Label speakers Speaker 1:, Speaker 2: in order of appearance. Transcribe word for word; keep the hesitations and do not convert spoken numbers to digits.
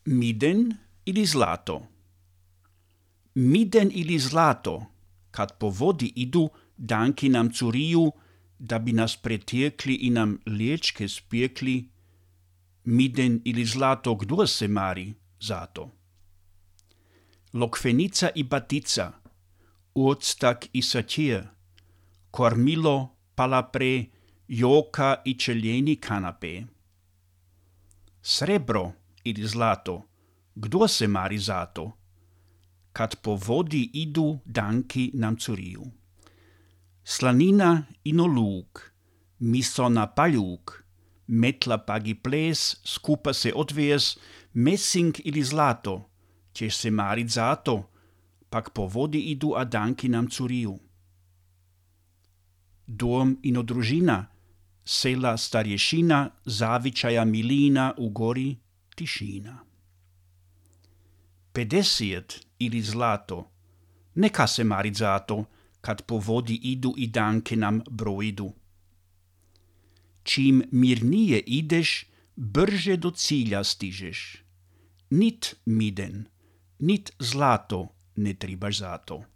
Speaker 1: Miden ili zlato? Miden ili zlato, kad po vodi idu, danki nam curiju, da bi nas pretjekli i nam liječke spjekli, miden ili zlato, kdo se mari zato? Lokvenica i batica, octak i satir, kormilo, palapre, joka i čeljeni kanape. Srebro ili zlato, kdo se mari zato? Kad po vodi idu, danki nam curiju. Slanina i noluk, miso na paljuk, metla pagi ples, skupa se odvijes, mesing ili zlato, ćeš se marit zato, pak po vodi idu, a danki nam curiju. Dom ino družina, sela starješina, zavičaja milina, u gori tišina. Pedeset ili zlato, neka se marit zato, kad po vodi idu i danke nam brojidu. Čim mirnije ideš, brže do cilja stižeš. Nit miden, nit zlato ne tribaš zato.